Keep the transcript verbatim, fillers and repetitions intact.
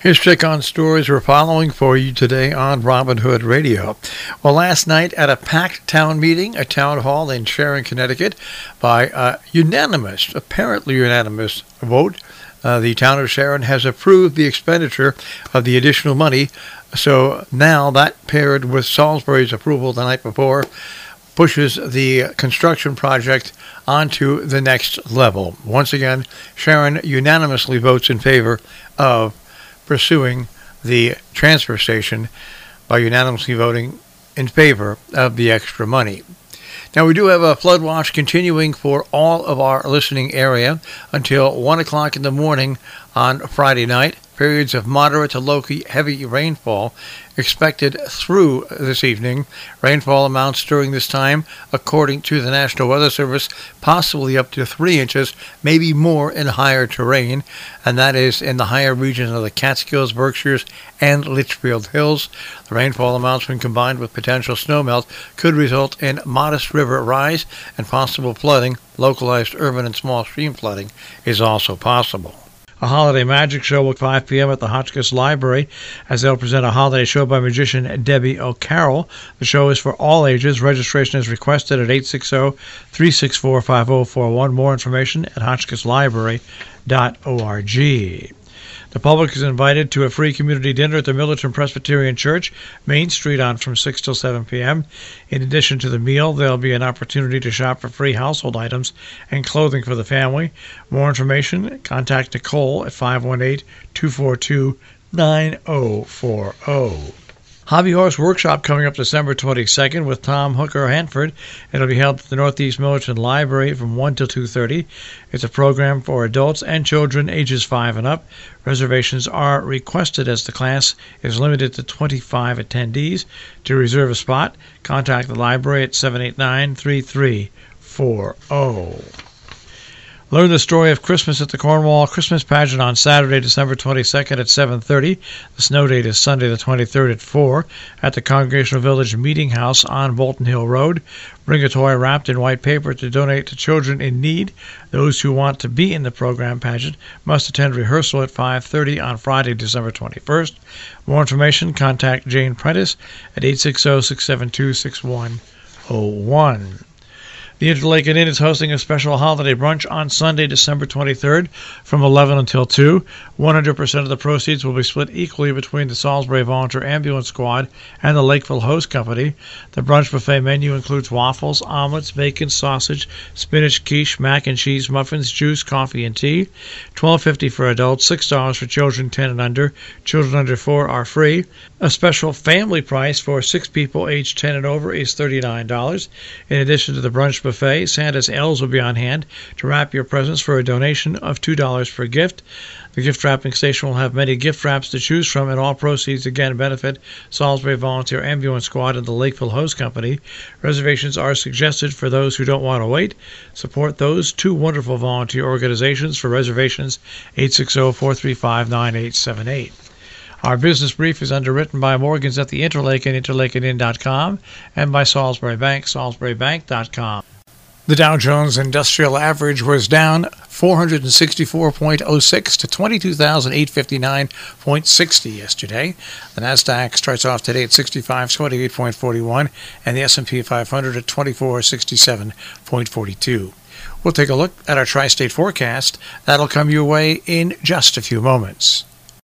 Here's check on stories we're following for you today on Robin Hood Radio. Well, last night at a packed town meeting, a town hall in Sharon, Connecticut, by a unanimous, apparently unanimous vote, uh, the town of Sharon has approved the expenditure of the additional money. So now that, paired with Salisbury's approval the night before, pushes the construction project onto the next level. Once again, Sharon unanimously votes in favor of pursuing the transfer station by unanimously voting in favor of the extra money. Now, we do have a flood watch continuing for all of our listening area until one o'clock in the morning on Friday night. Periods of moderate to low heavy rainfall expected through this evening. Rainfall amounts during this time, according to the National Weather Service, possibly up to three inches, maybe more in higher terrain, and that is in the higher regions of the Catskills, Berkshires, and Litchfield Hills. The rainfall amounts, when combined with potential snowmelt, could result in modest river rise and possible flooding. Localized urban and small stream flooding is also possible. A holiday magic show will five p.m. at the Hotchkiss Library, as they'll present a holiday show by magician Debbie O'Carroll. The show is for all ages. Registration is requested at eight six zero, three six four, five zero four one. More information at hotchkiss library dot org. The public is invited to a free community dinner at the Millerton Presbyterian Church, Main Street, on from six till seven p.m. In addition to the meal, there will be an opportunity to shop for free household items and clothing for the family. More information, contact Nicole at five one eight, two four two, nine zero four zero. Hobby Horse Workshop coming up December twenty-second with Tom Hooker Hanford. It'll be held at the Northeast Millerton Library from one till two thirty. It's a program for adults and children ages five and up. Reservations are requested as the class is limited to twenty-five attendees. To reserve a spot, contact the library at seven eight nine, three three four zero. Learn the story of Christmas at the Cornwall Christmas Pageant on Saturday, December twenty-second at seven thirty. The snow date is Sunday the twenty-third at four at the Congregational Village Meeting House on Bolton Hill Road. Bring a toy wrapped in white paper to donate to children in need. Those who want to be in the program pageant must attend rehearsal at five thirty on Friday, December twenty-first. More information, contact Jane Prentice at eight six zero, six seven two, six one zero one. The Interlaken Inn is hosting a special holiday brunch on Sunday, December twenty-third from eleven until two. one hundred percent of the proceeds will be split equally between the Salisbury Volunteer Ambulance Squad and the Lakeville Host Company. The brunch buffet menu includes waffles, omelets, bacon, sausage, spinach, quiche, mac and cheese, muffins, juice, coffee, and tea. twelve fifty for adults, six dollars for children ten and under. Children under four are free. A special family price for six people aged ten and over is thirty-nine dollars. In addition to the brunch buffet, Santa's elves will be on hand to wrap your presents for a donation of two dollars per gift. The gift wrapping station will have many gift wraps to choose from, and all proceeds again benefit Salisbury Volunteer Ambulance Squad and the Lakeville Host Company. Reservations are suggested for those who don't want to wait. Support those two wonderful volunteer organizations. For reservations, eight six zero, four three five, nine eight seven eight. Our business brief is underwritten by Morgans at the Interlaken, interlaken inn dot com, and by Salisbury Bank, salisbury bank dot com. The Dow Jones Industrial Average was down four hundred sixty-four point oh six to twenty-two thousand eight hundred fifty-nine point six zero yesterday. The Nasdaq starts off today at sixty-five twenty-eight point four one, and the S and P five hundred at twenty-four sixty-seven point four two. We'll take a look at our tri-state forecast. That'll come your way in just a few moments.